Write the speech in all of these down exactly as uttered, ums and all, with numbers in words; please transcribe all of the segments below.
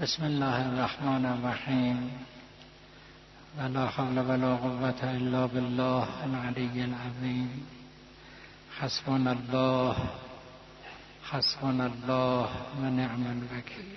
بسم الله الرحمن الرحیم ولا حول ولا قوة الا بالله العلی العظیم. حسبنا الله حسبنا الله و نعم الوکیل.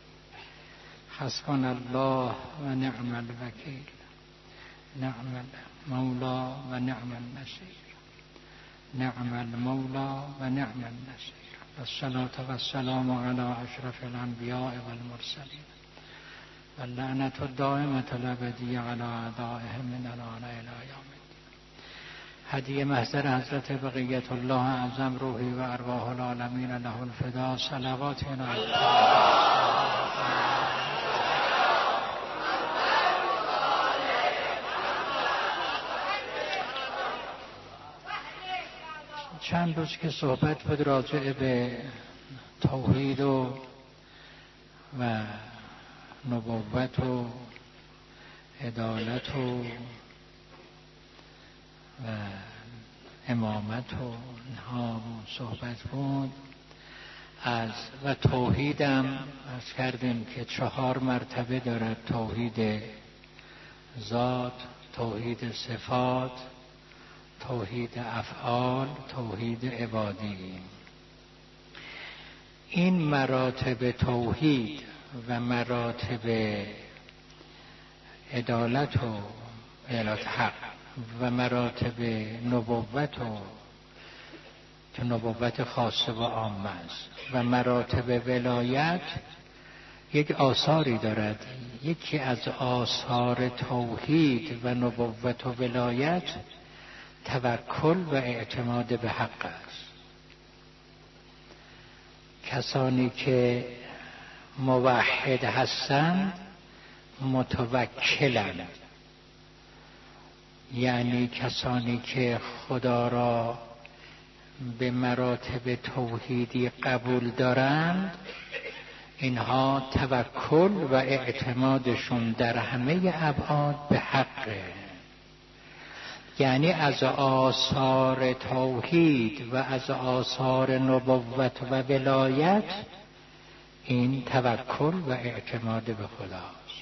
حسبنا الله و نعم الوکیل. نعم المولا و نعم النصیر. نعم المولا و نعم النصیر. الصلاة والسلام على اشرف الانبیاء والمرسلین و اللعنة الدائمة الابدیة على اعدائهم من الان الى یوم الدین. هدیه محضر حضرت بقیت الله اعظم روحی و ارواح العالمین له الفدا. صلوات چند روز که صحبت بود راجع به توحید و و نبوت و عدالت و و امامت و اینها صحبت بود از و توحیدم عرض کردیم که چهار مرتبه دارد: توحید ذات، توحید صفات، توحید افعال، توحید عبادی. این مراتب توحید و مراتب عدالت و عدالت حق و مراتب نبوت و که نبوت خاصه و عامه است و مراتب ولایت یک آثاری دارد. یکی از آثار توحید و نبوت و ولایت توکل و اعتماد به حق است. کسانی که موحد هستند متوکلند، یعنی کسانی که خدا را به مراتب توحیدی قبول دارند، اینها توکل و اعتمادشون در همه ابعاد به حقه. یعنی از آثار توحید و از آثار نبوت و ولایت این توکل و اعتماد به خداست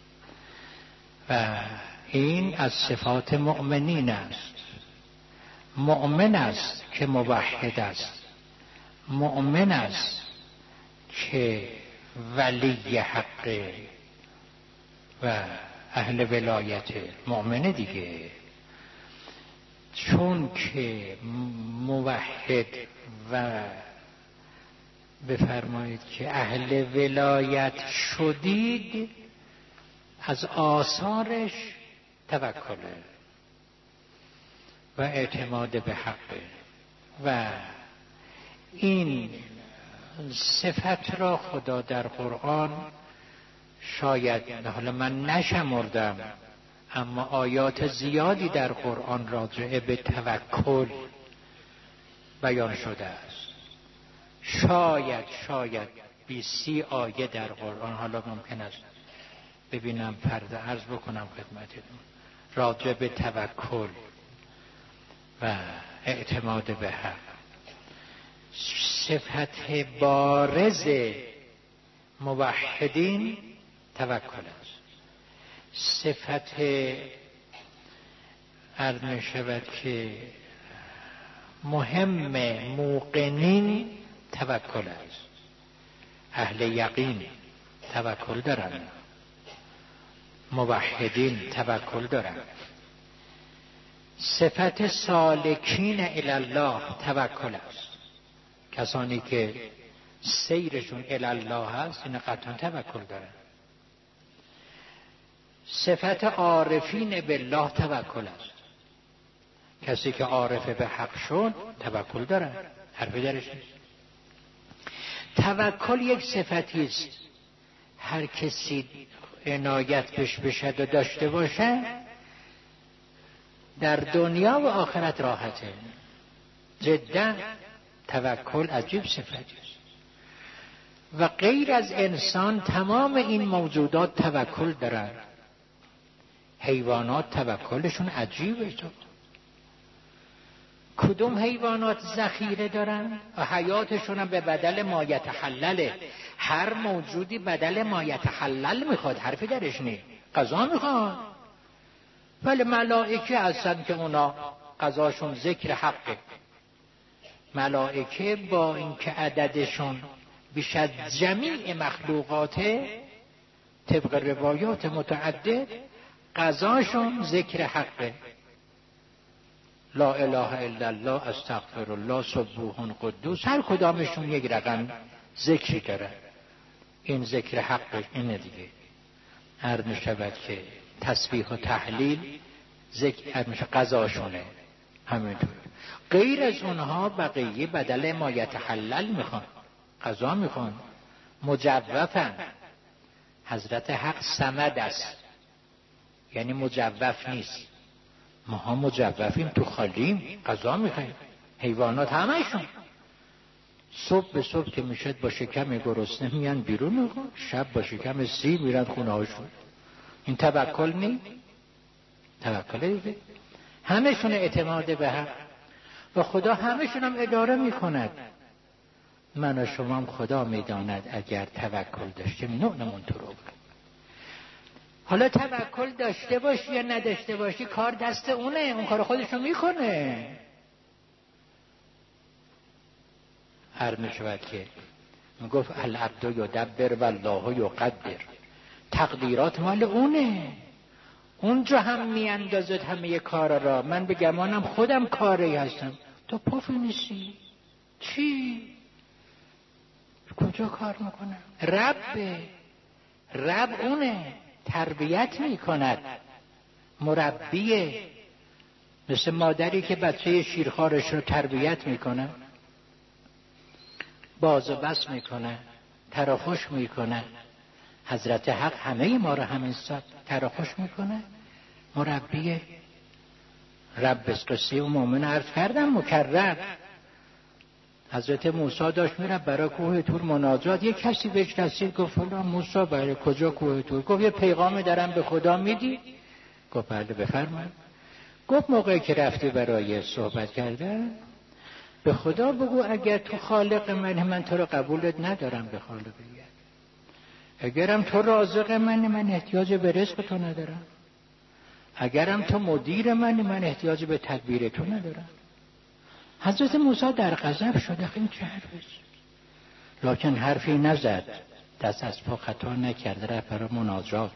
و این از صفات مؤمنین است. مؤمن است که موحد است، مؤمن است که ولی حقه و اهل ولایت. مؤمن دیگه، چون که موحد و بفرمایید که اهل ولایت شدید، از آثارش توکله و اعتماد به حقه و این صفت را خدا در قرآن شاید حالا من نشمردم اما آیات زیادی در قرآن راجع به توکل بیان شده است. شاید شاید بیسی آیه در قرآن، حالا ممکن است ببینم پرده عرض بکنم خدمتتون، راجع به توکل و اعتماد به حق. صفت بارز موحدین توکل است. صفت عرض می شود که مهم موقنین توکل است. اهل یقین توکل دارند، موحدین توکل دارند. صفت سالکین الی الله توکل است. کسانی که سیرشون الی الله هست این قطعا توکل دارند. صفت عارفین بالله توکل است. کسی که عارف به حق شد توکل داره، حرفی درش نیست. توکل یک صفتی است، هر کسی عنایت بهش بشد و داشته باشه در دنیا و آخرت راحته. جدا توکل عجیب صفتی است و غیر از انسان تمام این موجودات توکل دارند. حیوانات توکلشون عجیبه. تو کدوم حیوانات ذخیره دارن و حیاتشون هم به بدل ما یتحلله، هر موجودی بدل ما یتحلل میخواد، حرفی درش نیست، قضا میخواد. ولی ملائکه هستن که اونا قضاشون ذکر حقه. ملائکه با اینکه عددشون بیش از جمیع مخلوقاته، طبق روایات متعدد قضاشون ذکر حقه. لا اله الا الله، استغفر الله، سبوح قدوس، هر کدامشون یک رقم ذکری داره. این ذکر حقش اینه دیگه. هر میشود که تسبیح و تحلیل ذکر میشه قضاشونه. همینطور غیر از اونها بقیه بدل ما یتحلل میخوان، قضا میخوان، مجوفن. حضرت حق صمد است، یعنی مجوف نیست. ماها مجوفیم، تو خالیم، قضا میخوایم. حیوانات همشون صبح به صبح که میشد با شکم گرسنه میان بیرون، شب با شکم سی میرن خونه هاشون. این توکل نی؟ توکل دیگه. همشون اعتماد به حق و خدا همشون هم اداره میکند. من و شما هم خدا میداند اگر توکل داشتیم نوعمون تو رو. حالا توکل داشته باشی یا نداشته باشی کار دست اونه، اون کار خودشو میکنه. هر میشود که میگفت العبد یدبر والله یقدر، تقدیرات مال اونه. اونجا هم میاندازد همه کار را. من به گمانم خودم کاری هستم، تو پف نیستی. چی؟ کجا کار میکنم؟ رب رب اونه، تربیت میکند، مربیه. مثل مادری که بچه شیرخوارش رو تربیت میکنه، باز و بس میکنه، تراخوش میکنه. حضرت حق همه ما رو همین سات تراخوش میکنه، مربیه. رب قصه و مومن عرض کردم مکرر. حضرت موسی داشت میره برای کوه طور مناجات، یک کسی بهش رسید گفت فلان موسی برای کجا کوه طور؟ گفت یه پیغام دارم به خدا میدی؟ گفت بله بفرمایید. گفت موقعی که رفتی برای صحبت کردن به خدا بگو اگر تو خالق منی من تو رو قبولت ندارم به خالقیت، اگرم تو رازق منی من احتیاج به رزق تو ندارم، اگرم تو مدیر منی من احتیاج به تدبیر تو ندارم. حضرت موسی در غضب شد، این چه حرفیست؟ لکن حرفی نزد، دست از پا خطا نکرد، رفت برای مناجات.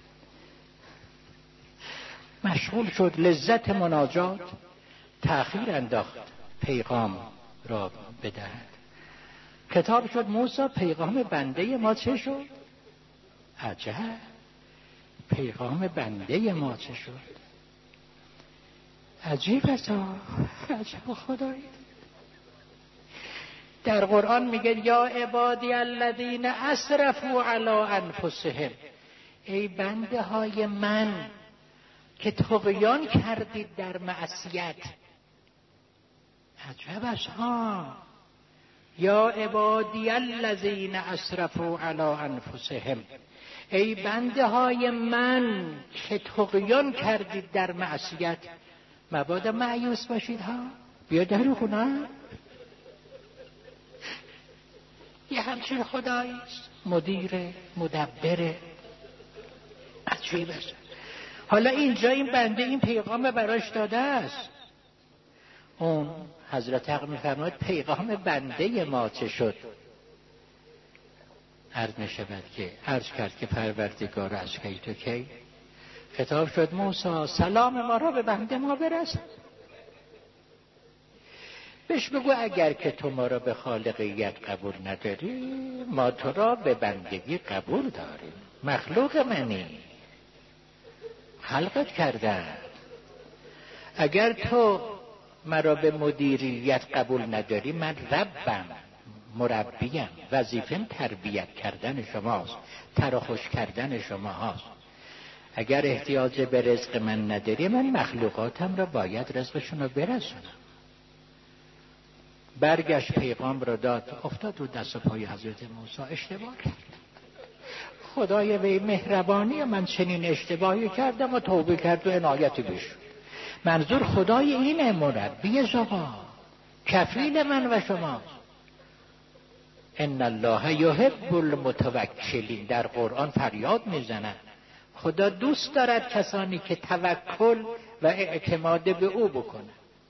مشغول شد، لذت مناجات تأخیر انداخت پیغام را بدهد. کتاب شد موسی پیغام بنده ما چه شد؟ عجب، پیغام بنده ما چه شد؟ عجیب است، عجب خدایی. در قرآن میگه یا عبادی الذین اسرفوا علی انفسهم، ای بنده های من که طغیان کردید در معصیت. عجب است ها. یا عبادی الذین اسرفوا علی انفسهم، ای بنده های من که طغیان کردید در معصیت. مبادا مایوس باشید ها، بیا در خونه. یه همچین خداییست، مدیر مدبر. عجیب است. حالا اینجا این بنده این پیغام براش داده است. اون حضرت حق میفرماید پیغام بنده ما چه شد؟ عرض میشود که عرض کرد که پروردگار از کی تو کی خطاب شد موسی سلام ما را به بنده ما برسان. بهش بگو اگر که تو ما را به خالقیت قبول نداری ما تو را به بندگی قبول داریم. مخلوق منی، خلقت کردن. اگر تو مرا به مدیریت قبول نداری من ربم، مربیم، وظیفم تربیت کردن شماست، تراخوش کردن شما هاست. اگر احتیاج به رزق من نداری من مخلوقاتم را باید رزقشون رو برسونم. برگشت پیغام را داد، افتاد رو دست پای حضرت موسی، اشتباه کرد. خدای وی مهربانی، من چنین اشتباهی کردم و توبه کرد و عنایتی بش. منظور خدای اینه، مربی زبا، کفیل من و شما. ان الله یحب المتوکلین در قرآن فریاد میزنن خدا دوست دارد کسانی که توکل و اعتماد به او بکنن.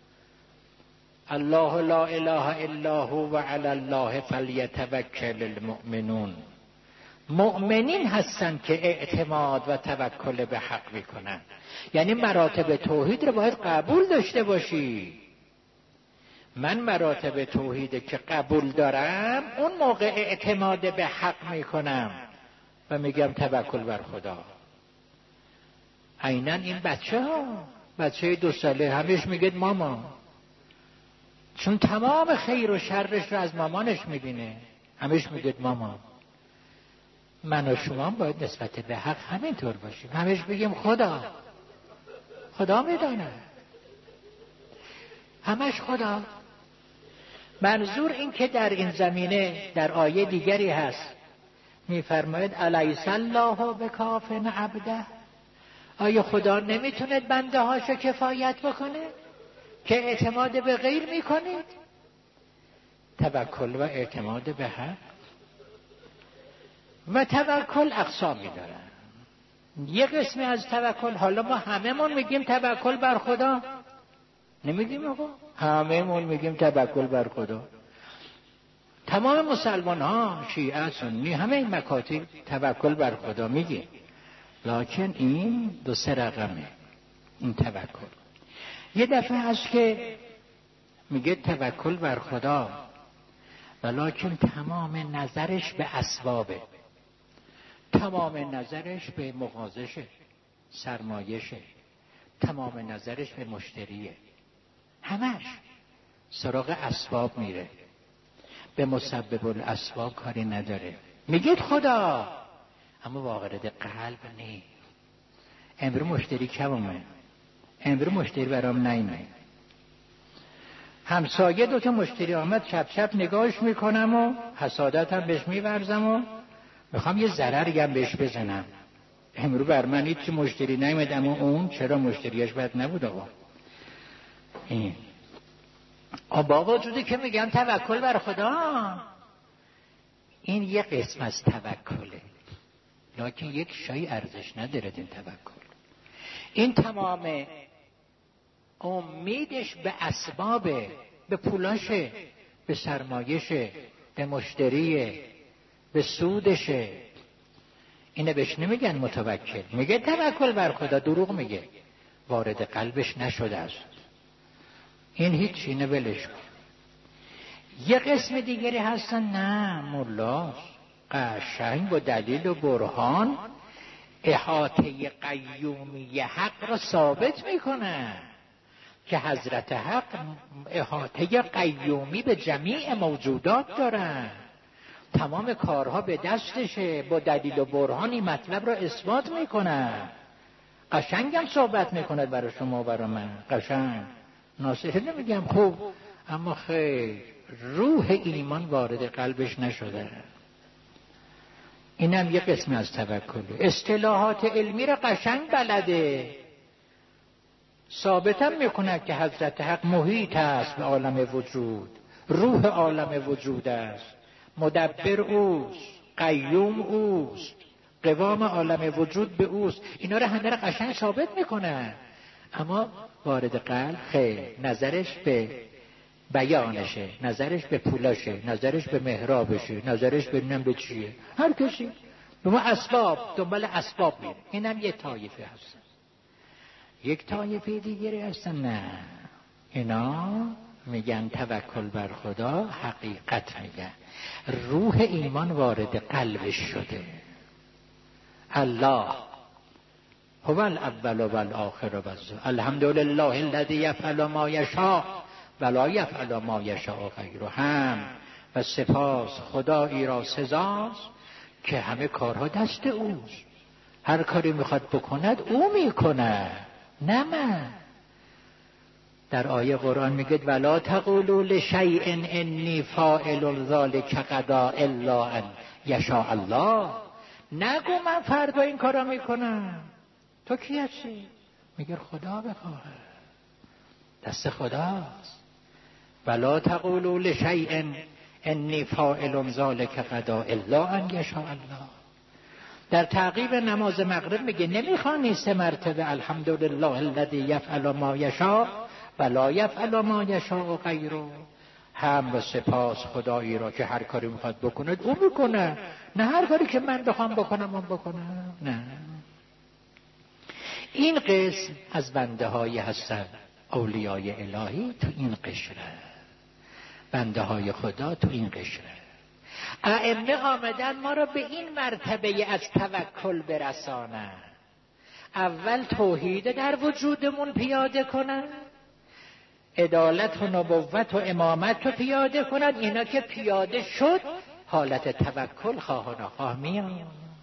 الله لا اله الا هو و علی الله فلیتوکل المؤمنون. مؤمنین هستن که اعتماد و توکل به حق میکنن. یعنی مراتب توحید رو باید قبول داشته باشی. من مراتب توحید که قبول دارم اون موقع اعتماد به حق میکنم و میگم توکل بر خدا. عیناً این بچه ها بچه دو ساله همیشه میگه مامان، چون تمام خیر و شرش رو از مامانش میبینه همیشه میگه مامان. من و شما باید نسبت به حق همینطور باشیم، همیشه بگیم خدا. خدا میدانه، همش خدا. منظور این که در این زمینه در آیه دیگری هست میفرماید الیس الله بکاف عبده. آیا خدا نمیتونه بنده هاشو کفایت بکنه که اعتماد به غیر میکنید؟ توکل و اعتماد به حق و توکل اقسامی دارن. یه قسمی از توکل، حالا ما هممون میگیم توکل بر خدا، نمیگیم آقا؟ هممون میگیم توکل بر خدا. تمام مسلمان ها، شیعه، سنی، همه این مکاتب توکل بر خدا میگیم. لکن این دو سه رقمه این توکل. یه دفعه هست که میگه توکل بر خدا ولکن تمام نظرش به اسبابه، تمام نظرش به مغازشه، سرمایشه، تمام نظرش به مشتریه، همش سراغ اسباب میره، به مسبب الاسباب کاری نداره. میگید خدا اما واقعیت قلب نی. امرو مشتری کمونه، امرو مشتری برام نیمه. همسایه دوتا مشتری آمد، شب شب نگاهش میکنم و حسادت هم بهش میورزم و میخوام یه ضرری هم بهش بزنم. امرو بر من هیچ مشتری نیامد، اما اون چرا مشتریش بد نبود آقا؟ این با وجودی که میگن توکل بر خدا، این یه قسم از توکله، لکن یک شای ارزش نداره این توکل. این تمام امیدش به اسبابه، به پولاشه، به سرمایشه، به مشتریه، به سودشه. اینه بهش نمیگن متوکل. میگه توکل بر خدا، دروغ میگه، وارد قلبش نشده است. این هیچ، اینه ولش کن. یه قسم دیگری هستن نه مولا قشنگ با دلیل و برهان احاطه قیومی حق را ثابت میکنه که حضرت حق احاطه قیومی به جمیع موجودات دارن، تمام کارها به دستشه، با دلیل و برهان این مطلب را اثبات میکنه. قشنگ هم صحبت میکنه برای شما و برای من، قشنگ. ناصحه نمیگم خوب، اما خیر روح ایمان وارد قلبش نشده. اینم یه قسمی از توکله. اصطلاحات علمی را قشنگ بلده، ثابتم میکنه که حضرت حق محیط است به عالم وجود، روح عالم وجود است، مدبر اوست، قیوم اوست، قوام عالم وجود به اوست. اینا را همه را قشنگ ثابت میکنه، اما وارد قلب خیر، نظرش به بیانشه، نظرش به پولاشه، نظرش به محرابشه، نظرش به نم به چیه. هر کسی به ما اسباب، دنبال اسباب میره. اینم یه طایفه هستن. یک طایفه دیگری هستن نه، اینا میگن توکل بر خدا، حقیقت میگن روح ایمان وارد قلبش شده. الله هو الاول و الاخر و الظاهر، الحمدلله الذی یفعل ما یشاء ولا یفعل ما یشاء غیره. هم و سپاس خدایی را سزاست که همه کارها دست اوست، هر کاری میخواد بکند او میکنه، نه من. در آیه قرآن میگه ولا تقولوا لشیء انی فاعل ذلک غدا الا ان یشاء الله. نگو من فردا این کارا میکنم. تو کی هستی؟ میگه خدا بخواه، دست خداست. ولا تقولوا لشیء انی فاعل ذلک غدا الا ان یشاء الله. در تعقیب نماز مغرب میگه نمیخوانی سه مرتبه الحمدلله الذی یفعل ما یشاء و لا یفعل ما یشاء غیره. هم و سپاس خدایی را که هر کاری میخواد بکنه اون میکنه، نه هر کاری که من بخوام بکنم اون بکنم. نه، این قسم از بنده هایی هستن اولیای الهی تو این قشره، بنده های خدا تو این قشره. ائمه آمدن ما را به این مرتبه از توکل برسانن. اول توحید در وجودمون پیاده کنن، عدالت و نبوت و امامت رو پیاده کنن. اینا که پیاده شد حالت توکل خواه و نخواه میاد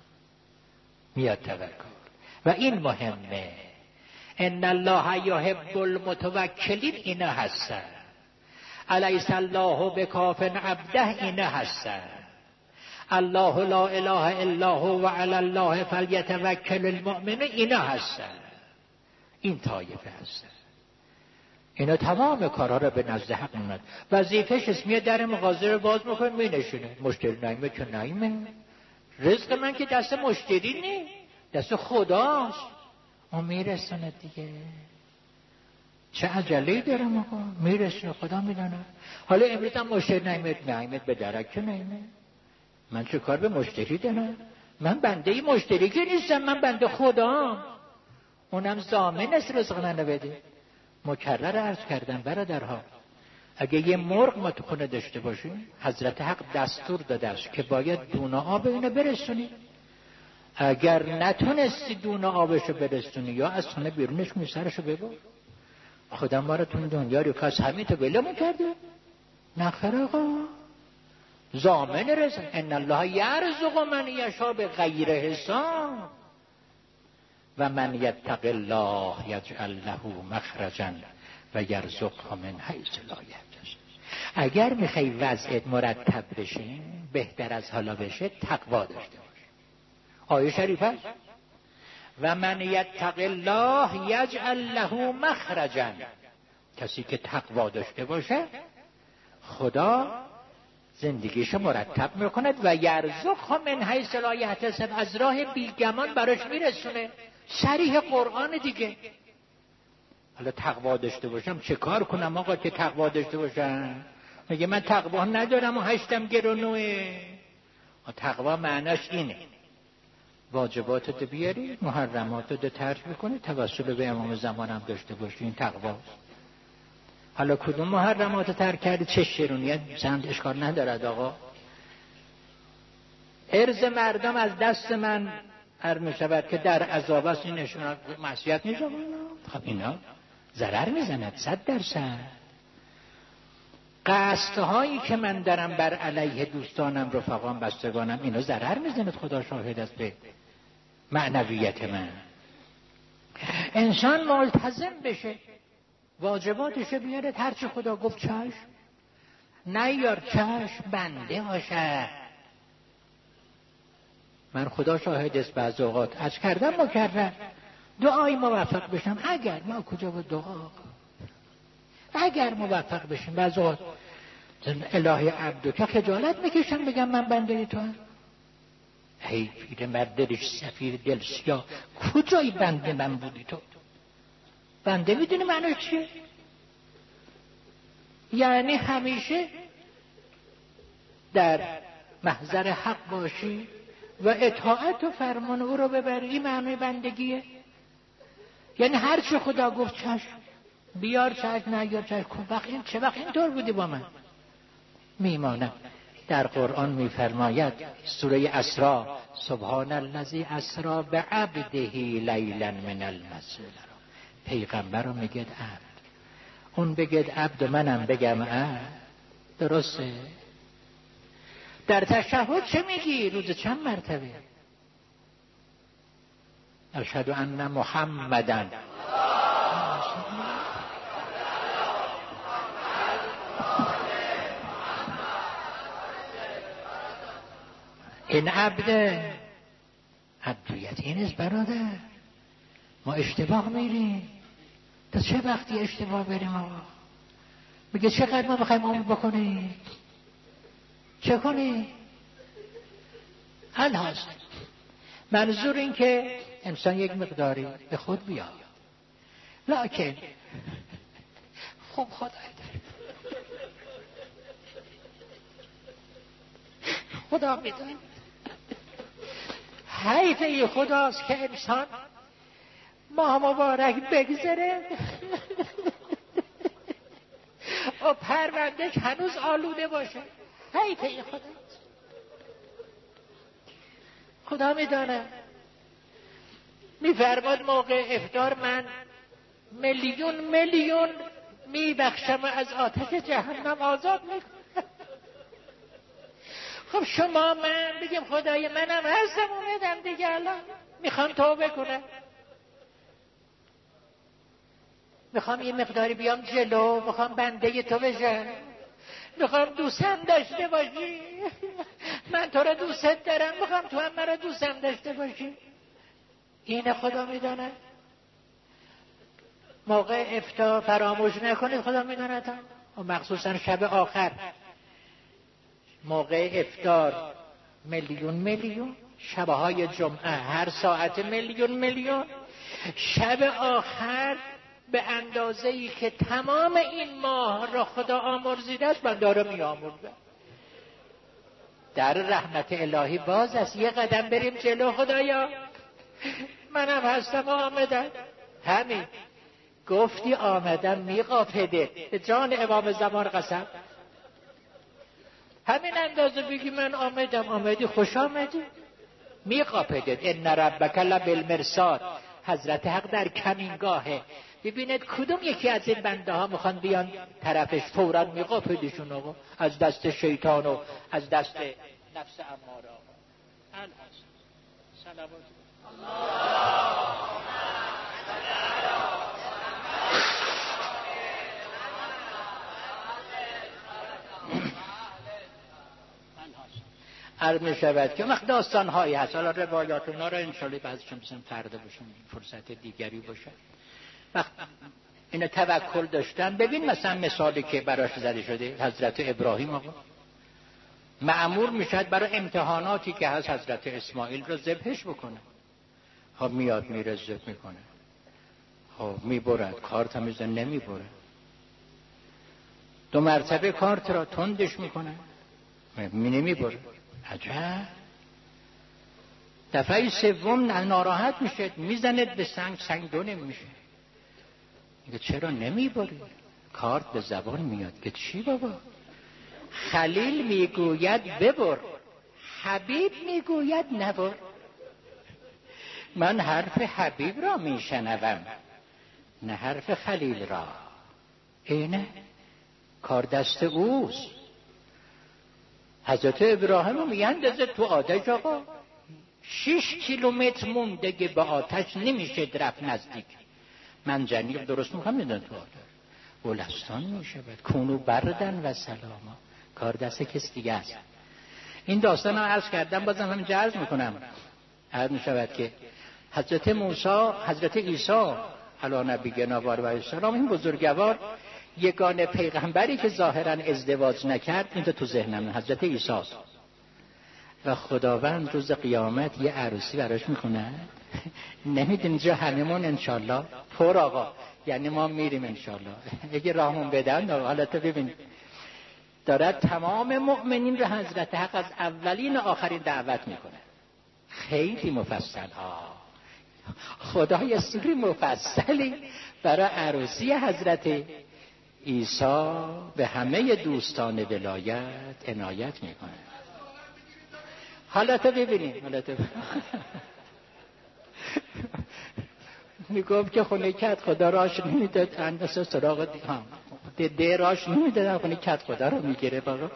میاد توکل. و این مهمه. ان الله یحب المتوکلین، اینا هستن. الیس الله بکاف عبده، اینا هستن. الله لا اله الا هو و علی الله فلیتوکل المؤمنون، اینا هستن. این طایفه هستن. اینا تمام کارها رو به نزد حق می‌برند. وظیفه‌ش اسمیه در مغازه رو باز می‌کنه می‌نشینه. مشتری نایمه که نایمه. رزق من که دست مشتری نی، دست خداست. اون میرسونه دیگه. چه عجله‌ای دارم آقا؟ میرسونه، خدا میدونه. حالا امروز هم مشتری نایمه نایمه به درک که نایمه. من چه کار به مشتری دارم؟ من بنده مشتری که نیستم، من بنده خدام. اونم ضامن است رزق منو بده. مکرر عرض کردم برادرها، اگه یه مرغ ما تو خونه داشته باشیم حضرت حق دستور داده است که باید دونه آب اینو برسونی. اگر نتونستی دونه آبشو برسونی یا از خونه بیرونش کنی سرشو ببر. خدا ما رو تو دنیا رو کاس همین تو بلمون کرده؟ نخیر آقا، ضامن رزق. ان الله یرزق من یشاء بغیر حساب و من یتق الله یجعل له مخرجا و یرزقه من حیث لا یحتسب. اگر میخوای وضعت مرتب بشه، بهتر از حالا بشه، تقوا داشته باش. آیه شریفه و من یتق الله یجعل له مخرجا. کسی که تقوا داشته باشه خدا زندگیشو مرتب میکند و یرزقه من حیث لا یحتسب، از راه بیگمان براش میرسونه. صریح قرآن دیگه. حالا تقوا داشته باشم چه کار کنم آقا که تقوا داشته باشم؟ میگه من تقوا ندارم و هشتم گرونوه. تقوا معناش اینه واجباتت بیاری، محرماتت ترک بکنی، توسل به امام زمانم داشته باشی. این تقواست. حالا کدوم محرمات ترک کردی چه شیرونیت چند اشکال ندارد آقا. ارز مردم از دست من هر میشود که در عذاب است، این نشون معصیت نیست. خب اینا ضرر میزند صد درصد. قصدهایی که من دارم بر علیه دوستانم، رفقام، بستگانم، اینا ضرر میزند. خدا شاهد است به معنویت من. انسان ملتزم بشه، واجباتش بیاره، هرچی خدا گفت چشم، نیار چشم، بنده باشه. من خدا شاهد است بعض اوقات از کردم مکرر دعای موفق بشم. اگر ما کجا بود دعا، اگر موفق بشیم بعض اوقات الهی عبدو که خجالت میکشم بگم من بنده تو هم. ای پیر مرد دلش سفیر دل سیاه، کجای بنده من بودی تو؟ بنده میدونی معنی چیه؟ یعنی همیشه در محضر حق باشی و اطاعت و فرمان او رو ببری. این معنی بندگیه. یعنی هر چه خدا گفت چشم، بیار چشم، نیار چشم. وقت این چه وقت اینطور بودی با من؟ میمانم. در قرآن میفرماید سوره اسراء سبحان الذی اسری بعبده لیلا من المسجد الحرام. پیغمبر رو میگه عبد، اون بگه عبد و منم بگم عبد. درسته؟ در تشهد چه میگی؟ روز چند مرتبه؟ اشهد ان محمدن. این عبده عبدیت این است برادر. ما اشتباه میریم. تا چه وقتی اشتباه بریم آقا؟ میگه چقدر ما بخوایم عمر بکنیم؟ چه کنی؟ الحاصل منظور این که انسان یک مقداری به خود بیاد، لکن خب خدای داره، خدا میدونه. حیف ای خداست که انسان ماه مبارک بگذره و پروندهش هنوز آلوده باشه. حیف ای خداست. خدا میدانه. میفرماد موقع افطار من میلیون میلیون میبخشم و از آتش جهنم آزاد میکنم. خب شما من بگیم خدای منم هستم اومدم دیگه، الان میخوام توبه کنم، میخوام یه مقداری بیام جلو، میخوام بنده تو بشم، میخوام دوستم داشته باشی، من تو رو دوست دارم، میخوام تو هم من رو دوستم داشته باشی. اینه خدا میدانه. موقع افطار فراموش نکنید، خدا میدانه تا و مخصوصا شب آخر موقع افطار میلیون میلیون، شبهای جمعه هر ساعت میلیون میلیون، شب آخر به اندازه‌ای که تمام این ماه را خدا آمرزیده است بنده را می‌آمرزد. در رحمت الهی باز است. یه قدم بریم جلو. خدایا منم هستم آمدم. همین گفتی آمدم میقاپده، به جان امام زمان قسم. همین اندازه بگی من آمدم، آمدی، خوش آمدی، میقاپده. ان ربک لبالمرصاد. حضرت حق در کمینگاهه. ببینید کدوم یکی از این بنده ها میخوان بیان طرفش، فوراً میقاپدشون آقا، از دست شیطان و از دست نفس اماره. الحسن صلوات الله. عرض می شود که وقت داستان هایی هست، حالا روایات اونا رو انشالله بعضش هم فردا باشن، فرصت دیگری باشه. وقت این توکل داشتن. ببین مثلا مثالی که براش زده شده حضرت ابراهیم آقا مأمور میشد برای امتحاناتی که هست حضرت اسماعیل رو ذبحش بکنه. خب میاد میره ذبح میکنه، خب میبرد، کارت هم میزن نمیبره، دو مرتبه کارت را تندش میکنه، می نمیبره. عجب. دفعه سوم ناراحت میشه، میزند به سنگ، سنگ دو نمیشه. میگه چرا نمیبری؟ کارت به زبان میاد که چی بابا؟ خلیل میگوید ببر، حبیب میگوید نبر. من حرف حبیب را میشنوم نه حرف خلیل را. اینه کار دست اوست. حضرت ابراهیم رو میاندازه تو آتش آقا. شش کیلومتر مونده که به آتش نمیشه رفت نزدیک. من جنیق درست میکنم میدن تو آتش گلستان میشود. کونو بردن و سلاما. کار دست کس دیگه است. این داستان رو عرض کردم، بازم همین عرض میکنم. عرض میشود که حضرت موسی، حضرت عیسی علی نبینا و علیه السلام، این بزرگوار یگانه پیغمبری که ظاهرا ازدواج نکرد، این تو ذهنم حضرت عیسی است. و خداوند روز قیامت یه عروسی براش میکنه. نمیدونی جا هممون انشالله پر آقا، یعنی ما میریم انشالله اگه راهمون بدن. حالا تو ببین دارد تمام مؤمنین رو حضرت حق از اولین آخرین دعوت میکنه. خیلی مفصل ها. خدای سوری مفصلی برای عروسی حضرت عیسی به همه دوستان ولایت عنایت میکنه. حالا تو ببینیم، حالا تو میگم که خونه کت خدا راش نمیداد، اندازه سراغ دی ده راش نمیداد، خونه کت خدا رو میگیره بابا.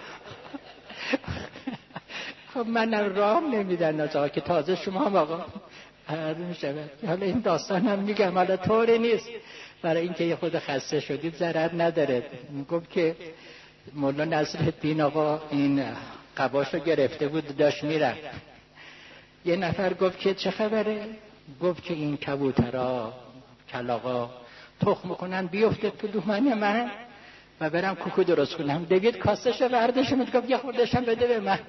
خب من رام نمیدن آقا که تازه شما هم آقا عرض میشود. حالا این داستان هم میگم حالا طوری نیست، برای اینکه یه خود خسته شدید ضرر نداره. میگم که مولا نصرالدین آقا این قباشو گرفته بود داشت میرفت، یه نفر گفت که چه خبره؟ گفت که این کبوترها کلاغا تخم کنن بیفته تو دهن من. و برم کوکو درست کنم. دیگه کاسهشو برداشتم گفت یه خوردشم بده به من.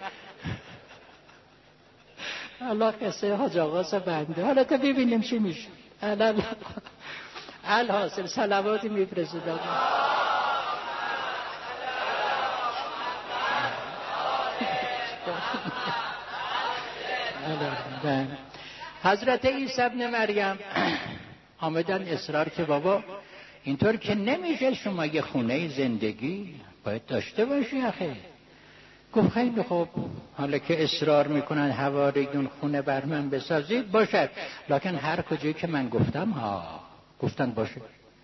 الله قصه حاج آقاس بنده. حالا تا ببینیم چی میشه. الحاصل صلواتی میفرستید. حضرت عیسی ابن مریم آمدن اصرار که بابا اینطور که نمیشه، شما یه خونه زندگی باید داشته باشی آخه. گفت خیلی خوب، حالا که اصرار میکنن حواریون خونه بر من بسازید باشد، لکن هر کجایی که من گفتم ها. گفتن باشه.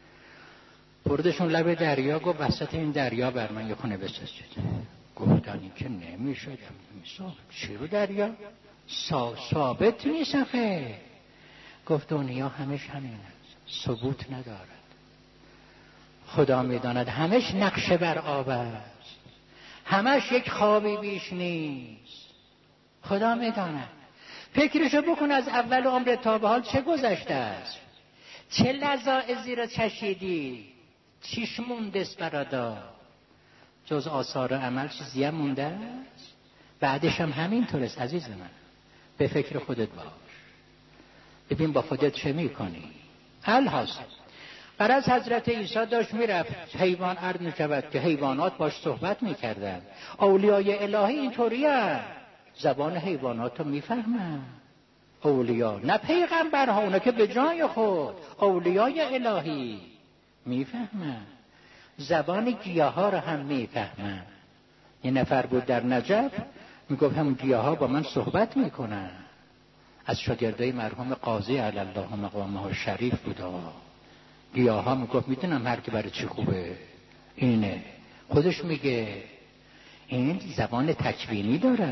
بردشون لب دریا، گفت وسط این دریا بر من یه خونه بسازید. گفتن این که نمیشه. چی رو دریا؟ ثابت نیست آخه. گفت دنیا همش همین است، ثبوت ندارد. خدا میداند همش نقشه بر آب است، همش یک خوابی بیش نیست. خدا میداند. فکرشو بکن از اول عمر تا به حال چه گذشته است، چه لذاعزی را چشیدی، چیش مونده است برادا؟ جز آثار عمل چیزی هم مونده است؟ بعدش هم همینطور است عزیز من. به فکر خودت باش، ببین با خودت چه میکنی. الحاصل غرض حضرت عیسی داشت میرفت، حیوان عرض میشود که حیوانات باش صحبت میکردن. اولیای الهی اینطوری هست، زبان حیوانات رو میفهمن. اولیا نه پیغمبرها، اونا که به جای خود. اولیای الهی میفهمن، زبان گیاه ها رو هم میفهمن. یه نفر بود در نجف میگفت همون گیاه ها با من صحبت میکنن. از شاگردای مرحوم قاضی علی الله مقامه شریف بود. گیاه ها میگفت میدونم هر که برای چی خوبه اینه. خودش میگه این زبان تکوینی داره.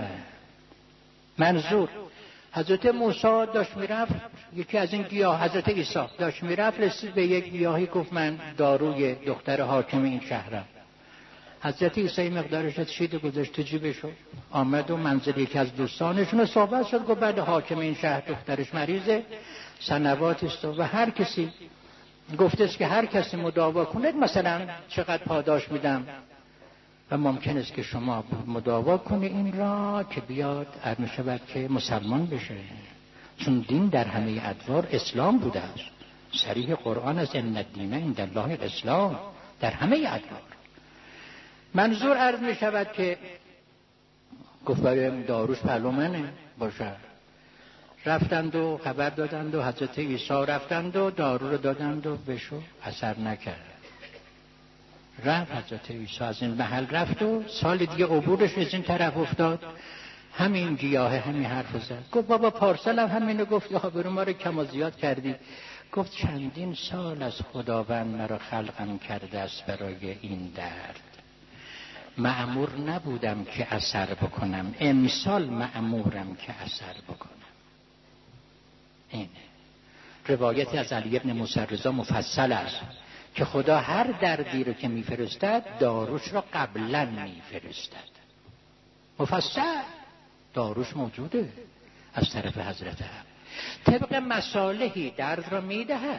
منظور حضرت موسی داشت میرفت، یکی از این گیاه حضرت عیسی داشت میرفت، رسید به یک گیاهی گفت من داروی دختر حاکم این شهرم. حضرت عیسی مقدارش از شید گذاشت تو جیبشو، آمد و منزل یکی از دوستانشون صحبت شد. گفت بعد حاکم این شهر دخترش مریضه، سنواتی است و هر کسی گفته است که هر کسی مداوا کند مثلا چقدر پاداش میدم و ممکن است که شما مداوا کنی این را که بیاد ارمی شود که مسلمان بشه، چون دین در همه ادوار اسلام بوده است. صریح قرآن از ان الدین عند الله الاسلام، در همه ادوار. منظور عرض می شود که گفت برای داروش پلومنه باشه. رفتند و خبر دادند و حضرت عیسی رفتند و دارو رو دادند و بشو، اثر نکرد. رفت حضرت عیسی از این محل رفت و سال دیگه عبورش از این طرف افتاد، همین گیاه همین حرف زد. گفت بابا پارسال هم همینو گفت، یا برو ما رو کم و زیاد کردی. گفت چندین سال از خداوند مرا خلقم کرده است برای این درد، مأمور نبودم که اثر بکنم، امسال مأمورم که اثر بکنم. اینه روایتی از علی ابن موسی رضا مفصل است که خدا هر دردی رو که میفرستد داروش رو قبلا میفرستد. مفصل داروش موجوده از طرف حضرت حق، طبق مصالحی درد رو میدهد.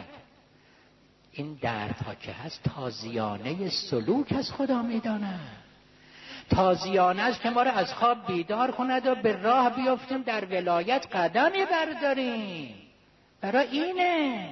این دردها که هست تازیانه سلوک از خدا میداند، تازیانه است که ما رو از خواب بیدار کند و به راه بیافتیم در ولایت قدمی برداریم. برای اینه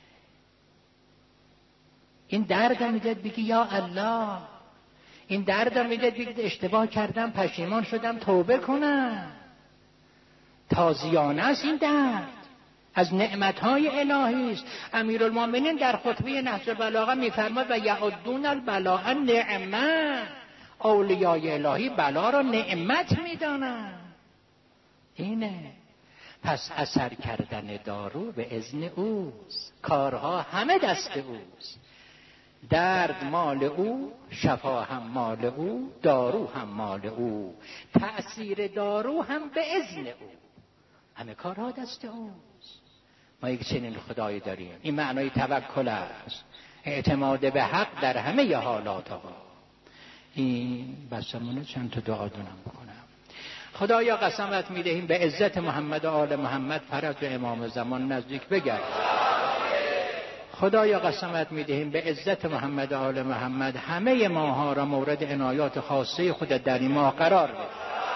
این درد میداد بگی یا الله، این درد میداد بگی اشتباه کردم پشیمان شدم توبه کنم. تازیانه است این درد، از نعمتهای الهی است. امیرالمومنین در خطبه نهج البلاغه میفرماد و یعدون البلاء نعمه، اولیای الهی بلا را نعمت میدانند. اینه پس اثر کردن دارو به اذن اوست، کارها همه دست اوست. درد مال او، شفا هم مال او، دارو هم مال او، تأثیر دارو هم به اذن او، همه کارها دست اوست. ما یک چنین خدایی داریم. این معنای توکل است، اعتماد به حق در همه حالات. آقا این بسمونه چند تا دعا دونم بکنم. خدایا قسمت میدهیم به عزت محمد و آل محمد فرج و امام زمان نزدیک بگرد. خدایا قسمت میدهیم به عزت محمد و آل محمد همه ماها را مورد عنایات خاصه خودت در این ماه قرار بده.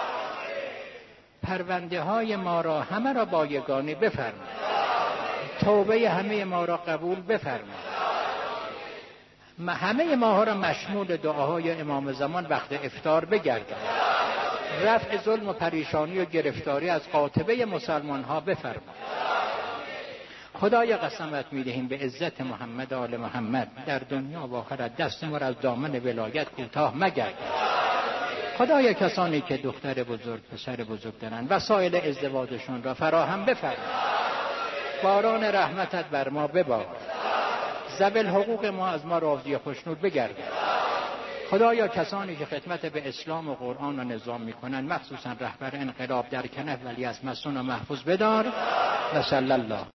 پرونده های ما را همه را با یگانه بفرما. توبه همه ما را قبول بفرما. همه ماها را مشمول دعاهای امام زمان وقت افطار بگردان. رفع ظلم و پریشانی و گرفتاری از قاطبه مسلمان ها بفرما. خدای قسمت میدهیم به عزت محمد و آل محمد در دنیا و آخرت دست ما را از دامن ولایت کوتاه مگردان. خدای کسانی که دختر بزرگ پسر بزرگ دارند وسایل ازدواجشون را فراهم بفرما. باران رحمتت بر ما ببار. ذوی الحقوق ما از ما راضی و خوشنود بگردان. خدایا کسانی که خدمت به اسلام و قرآن و نظام میکنند مخصوصا رهبر انقلاب در کنف ولی از مسون و محفوظ بدار. و صلی الله